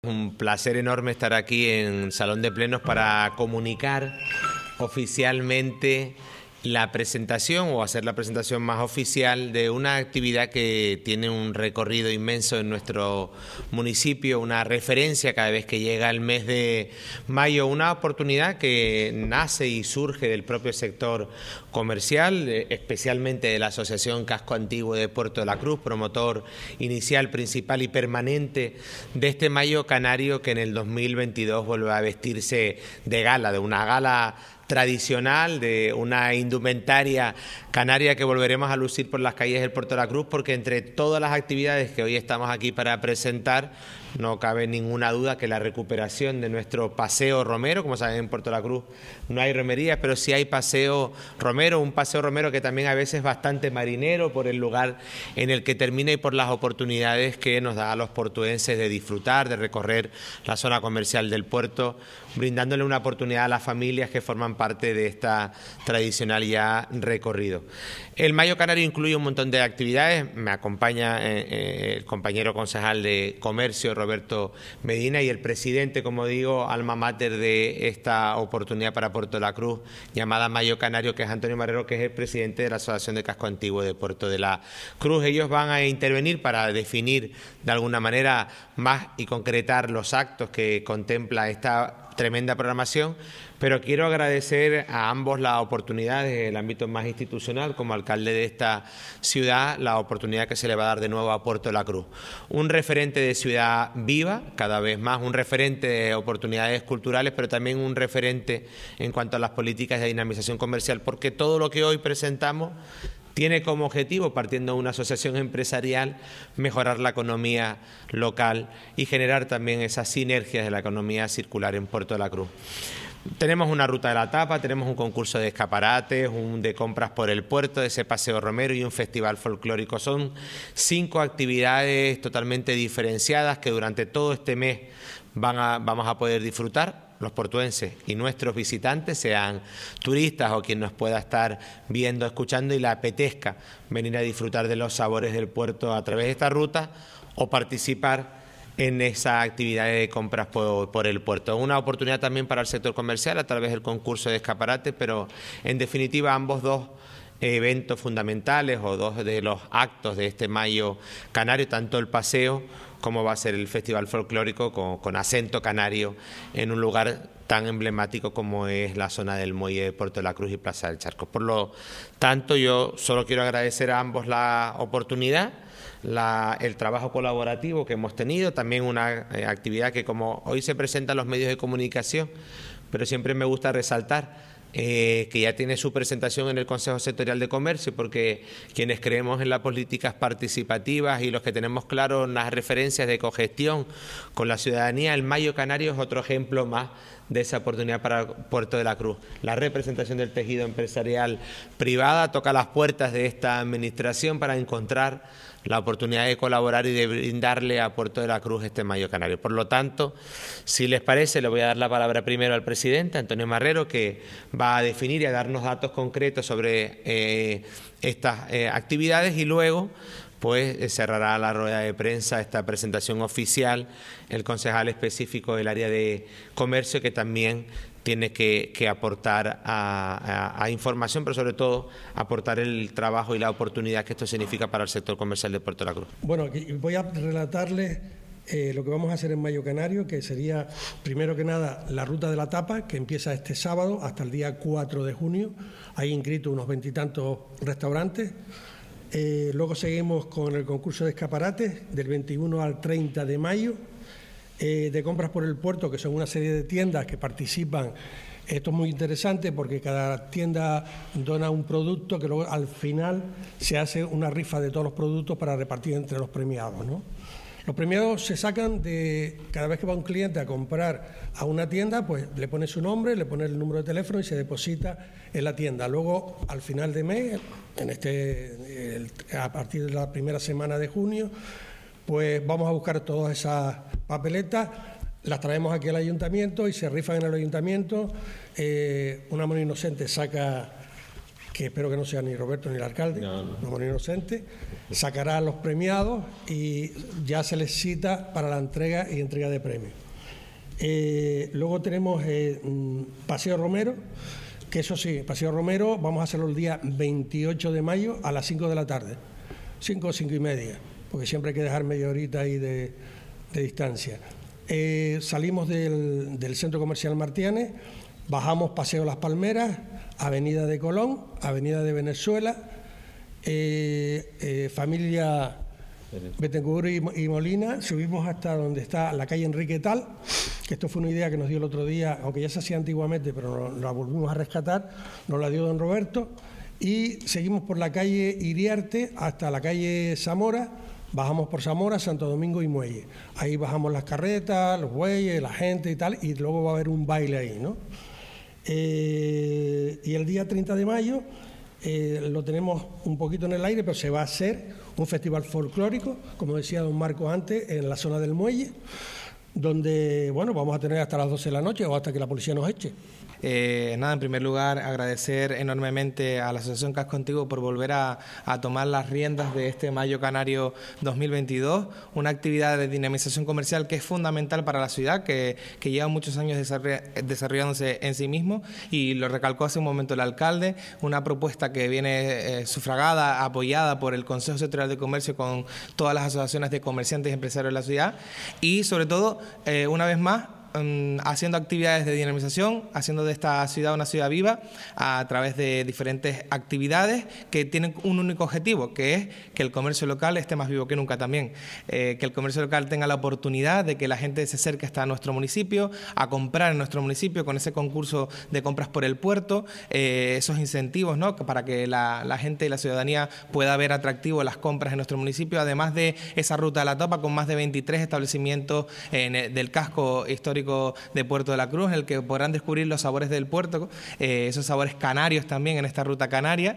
Un placer enorme estar aquí en Salón de Plenos para comunicar oficialmente la presentación o hacer la presentación más oficial de una actividad que tiene un recorrido inmenso en nuestro municipio, una referencia cada vez que llega el mes de mayo, una oportunidad que nace y surge del propio sector comercial, especialmente de la Asociación Casco Antiguo de Puerto de la Cruz, promotor inicial, principal y permanente de este Mayo Canario, que en el 2022 vuelve a vestirse de gala, de una gala tradicional, de una indumentaria canaria que volveremos a lucir por las calles del Puerto de la Cruz, porque entre todas las actividades que hoy estamos aquí para presentar, no cabe ninguna duda que la recuperación de nuestro paseo romero, como saben en Puerto de la Cruz no hay romerías, pero sí hay paseo romero, un paseo romero que también a veces es bastante marinero por el lugar en el que termina y por las oportunidades que nos da a los portuenses de disfrutar, de recorrer la zona comercial del puerto, brindándole una oportunidad a las familias que forman parte de esta tradicional ya recorrido. El Mayo Canario incluye un montón de actividades, me acompaña el compañero concejal de Comercio, Roberto Medina, y el presidente, como digo, alma mater de esta oportunidad para Puerto de la Cruz, llamada Mayo Canario, que es Antonio Marrero, que es el presidente de la Asociación de Casco Antiguo de Puerto de la Cruz. Ellos van a intervenir para definir de alguna manera más y concretar los actos que contempla esta tremenda programación, pero quiero agradecer a ambos la oportunidad desde el ámbito más institucional, como alcalde de esta ciudad, la oportunidad que se le va a dar de nuevo a Puerto de la Cruz. Un referente de ciudad viva, cada vez más, un referente de oportunidades culturales, pero también un referente en cuanto a las políticas de dinamización comercial, porque todo lo que hoy presentamos tiene como objetivo, partiendo de una asociación empresarial, mejorar la economía local y generar también esas sinergias de la economía circular en Puerto de la Cruz. Tenemos una ruta de la tapa, tenemos un concurso de escaparates, un de compras por el puerto, ese paseo romero y un festival folclórico. Son 5 actividades totalmente diferenciadas que durante todo este mes vamos a poder disfrutar los portuenses y nuestros visitantes, sean turistas o quien nos pueda estar viendo, escuchando y le apetezca venir a disfrutar de los sabores del puerto a través de esta ruta o participar en esa actividad de compras por el puerto. Una oportunidad también para el sector comercial a través del concurso de escaparate, pero en definitiva ambos dos eventos fundamentales o dos de los actos de este Mayo Canario, tanto el paseo como va a ser el festival folclórico con acento canario en un lugar tan emblemático como es la zona del Muelle de Puerto de la Cruz y Plaza del Charco. Por lo tanto, yo solo quiero agradecer a ambos la oportunidad, el trabajo colaborativo que hemos tenido, también una actividad que como hoy se presenta en los medios de comunicación, pero siempre me gusta resaltar que ya tiene su presentación en el Consejo Sectorial de Comercio, porque quienes creemos en las políticas participativas y los que tenemos claro las referencias de cogestión con la ciudadanía, el Mayo Canario es otro ejemplo más de esa oportunidad para Puerto de la Cruz. La representación del tejido empresarial privada toca las puertas de esta administración para encontrar la oportunidad de colaborar y de brindarle a Puerto de la Cruz este Mayo Canario. Por lo tanto, si les parece, le voy a dar la palabra primero al presidente, Antonio Marrero, que va a definir y a darnos datos concretos sobre estas actividades, y luego pues cerrará la rueda de prensa, esta presentación oficial, el concejal específico del área de comercio, que también tiene que aportar a información, pero sobre todo aportar el trabajo y la oportunidad que esto significa para el sector comercial de Puerto de la Cruz. Bueno, aquí voy a relatarles lo que vamos a hacer en Mayo Canario, que sería, primero que nada, la ruta de la tapa, que empieza este sábado hasta el día 4 de junio. Hay inscritos unos 20 y tantos restaurantes. Luego seguimos con el concurso de escaparates del 21 al 30 de mayo, de compras por el puerto, que son una serie de tiendas que participan. Esto es muy interesante porque cada tienda dona un producto que luego al final se hace una rifa de todos los productos para repartir entre los premiados, ¿no? Los premiados se sacan de cada vez que va un cliente a comprar a una tienda, pues le pone su nombre, le pone el número de teléfono y se deposita en la tienda. Luego, al final de mes, a partir de la primera semana de junio, pues vamos a buscar todas esas papeletas, las traemos aquí al ayuntamiento y se rifan en el ayuntamiento. Una mano inocente saca que espero que no sea ni Roberto ni el alcalde, no muy inocente, sacará a los premiados y ya se les cita para la entrega de premios. Luego tenemos Paseo Romero, que eso sí, Paseo Romero vamos a hacerlo el día 28 de mayo a las 5 de la tarde, 5 o 5 y media, porque siempre hay que dejar media horita ahí de distancia. Salimos del Centro Comercial Martianes, bajamos Paseo Las Palmeras, Avenida de Colón, Avenida de Venezuela, familia Bettencourt y Molina, subimos hasta donde está la calle Enrique Tal, que esto fue una idea que nos dio el otro día, aunque ya se hacía antiguamente, pero la volvimos a rescatar, nos la dio don Roberto, y seguimos por la calle Iriarte hasta la calle Zamora, bajamos por Zamora, Santo Domingo y Muelle. Ahí bajamos las carretas, los bueyes, la gente y tal, y luego va a haber un baile ahí, ¿no? Y el día 30 de mayo lo tenemos un poquito en el aire, pero se va a hacer un festival folclórico, como decía don Marco antes, en la zona del Muelle, donde, bueno, vamos a tener hasta las 12 de la noche o hasta que la policía nos eche. En primer lugar, agradecer enormemente a la Asociación Casco Antiguo por volver a tomar las riendas de este Mayo Canario 2022, una actividad de dinamización comercial que es fundamental para la ciudad, que lleva muchos años desarrollándose en sí mismo, y lo recalcó hace un momento el alcalde, una propuesta que viene sufragada, apoyada por el Consejo Sectorial de Comercio con todas las asociaciones de comerciantes y empresarios de la ciudad, y sobre todo, una vez más, haciendo actividades de dinamización, haciendo de esta ciudad una ciudad viva a través de diferentes actividades que tienen un único objetivo, que es que el comercio local esté más vivo que nunca también, que el comercio local tenga la oportunidad de que la gente se acerque hasta nuestro municipio, a comprar en nuestro municipio con ese concurso de compras por el puerto, esos incentivos, ¿no?, para que la gente y la ciudadanía pueda ver atractivo las compras en nuestro municipio, además de esa ruta de la tapa con más de 23 establecimientos del casco histórico de Puerto de la Cruz, en el que podrán descubrir los sabores del puerto, esos sabores canarios también en esta ruta canaria,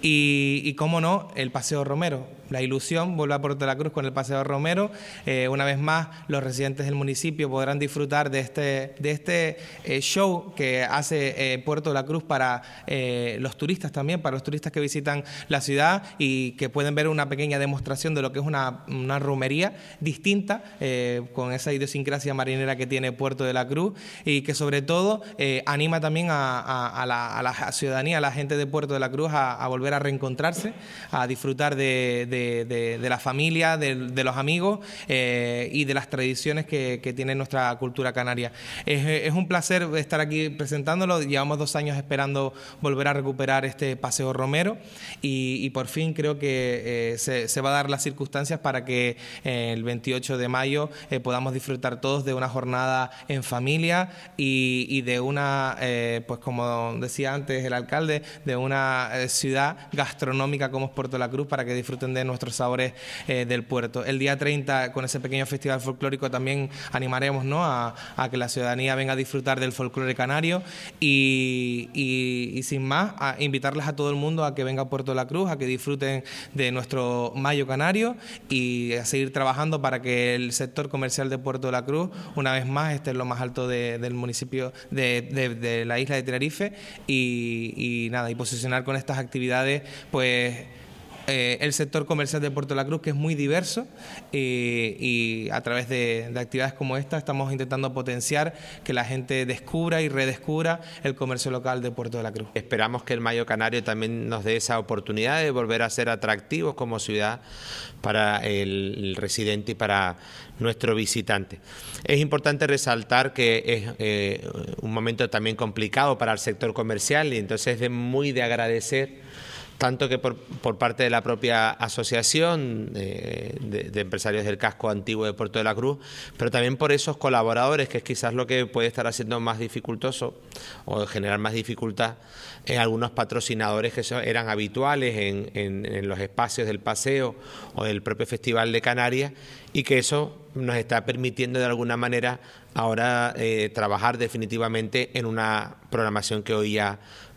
y cómo no, el Paseo Romero. La ilusión vuelve a Puerto de la Cruz con el Paseo Romero. Una vez más, los residentes del municipio podrán disfrutar de este show que hace Puerto de la Cruz para los turistas también, para los turistas que visitan la ciudad y que pueden ver una pequeña demostración de lo que es una romería distinta, con esa idiosincrasia marinera que tiene Puerto de la Cruz, y que sobre todo anima también a la ciudadanía, a la gente de Puerto de la Cruz a volver a reencontrarse, a disfrutar de la familia, de los amigos y de las tradiciones que tiene nuestra cultura canaria. Es un placer estar aquí presentándolo. Llevamos 2 años esperando volver a recuperar este Paseo Romero y por fin creo que se va a dar las circunstancias para que el 28 de mayo podamos disfrutar todos de una jornada en familia y de una, pues como decía antes el alcalde, de una ciudad gastronómica como es Puerto de la Cruz, para que disfruten de nuestros sabores del puerto. El día 30, con ese pequeño festival folclórico, también animaremos, ¿no?, a que la ciudadanía venga a disfrutar del folclore canario y sin más, a invitarles a todo el mundo a que venga a Puerto de la Cruz, a que disfruten de nuestro Mayo Canario y a seguir trabajando para que el sector comercial de Puerto de la Cruz, una vez más, esté en lo más alto del municipio de la isla de Tenerife y posicionar con estas actividades, pues, el sector comercial de Puerto de la Cruz, que es muy diverso, y a través de actividades como esta estamos intentando potenciar que la gente descubra y redescubra el comercio local de Puerto de la Cruz. Esperamos que el Mayo Canario también nos dé esa oportunidad de volver a ser atractivos como ciudad para el residente y para nuestro visitante. Es importante resaltar que es un momento también complicado para el sector comercial, y entonces es muy de agradecer tanto que por parte de la propia asociación de empresarios del casco antiguo de Puerto de la Cruz, pero también por esos colaboradores, que es quizás lo que puede estar haciendo más dificultoso o generar más dificultad en algunos patrocinadores que eran habituales en los espacios del paseo o del propio Festival de Canarias, y que eso nos está permitiendo de alguna manera ahora trabajar definitivamente en una programación que hoy ya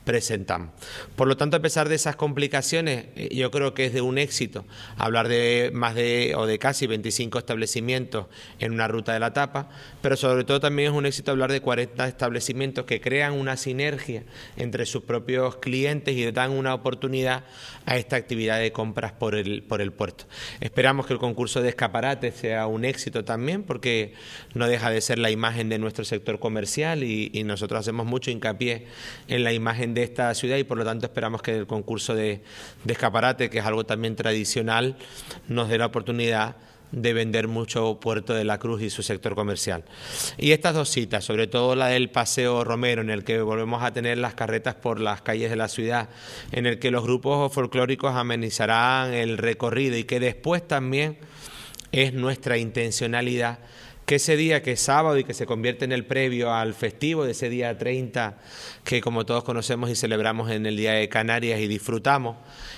presentamos. Por lo tanto, a pesar de esas complicaciones, yo creo que es de un éxito hablar de de casi 25 establecimientos en una ruta de la tapa, pero sobre todo también es un éxito hablar de 40 establecimientos que crean una sinergia entre sus propios clientes y dan una oportunidad a esta actividad de compras por el puerto. Esperamos que el concurso de escaparates sea un éxito también, porque no deja de ser la imagen de nuestro sector comercial y nosotros hacemos mucho hincapié en la imagen de esta ciudad y por lo tanto esperamos que el concurso de escaparate, que es algo también tradicional, nos dé la oportunidad de vender mucho Puerto de la Cruz y su sector comercial. Y estas dos citas, sobre todo la del Paseo Romero, en el que volvemos a tener las carretas por las calles de la ciudad, en el que los grupos folclóricos amenizarán el recorrido y que después también es nuestra intencionalidad que ese día, que es sábado y que se convierte en el previo al festivo de ese día 30, que como todos conocemos y celebramos en el Día de Canarias y disfrutamos,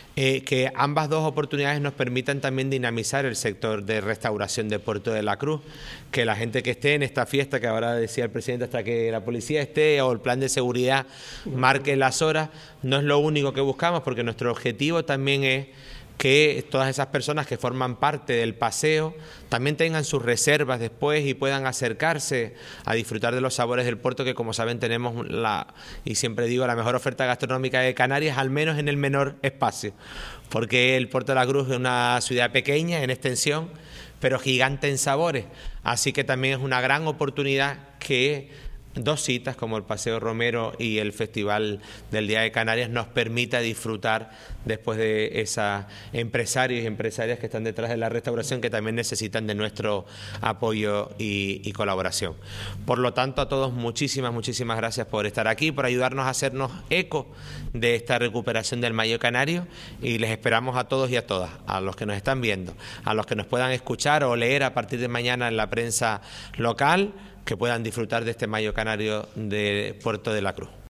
que ambas dos oportunidades nos permitan también dinamizar el sector de restauración de Puerto de la Cruz, que la gente que esté en esta fiesta, que ahora decía el presidente, hasta que la policía esté o el plan de seguridad marque las horas, no es lo único que buscamos, porque nuestro objetivo también es que todas esas personas que forman parte del paseo también tengan sus reservas después y puedan acercarse a disfrutar de los sabores del puerto, que como saben tenemos y siempre digo, la mejor oferta gastronómica de Canarias, al menos en el menor espacio, porque el Puerto de la Cruz es una ciudad pequeña en extensión, pero gigante en sabores, así que también es una gran oportunidad que dos citas como el Paseo Romero y el Festival del Día de Canarias nos permita disfrutar después de esos empresarios y empresarias que están detrás de la restauración, que también necesitan de nuestro apoyo y colaboración. Por lo tanto, a todos muchísimas gracias por estar aquí, por ayudarnos a hacernos eco de esta recuperación del Mayo Canario, y les esperamos a todos y a todas, a los que nos están viendo, a los que nos puedan escuchar o leer a partir de mañana en la prensa local, que puedan disfrutar de este Mayo Canario de Puerto de la Cruz.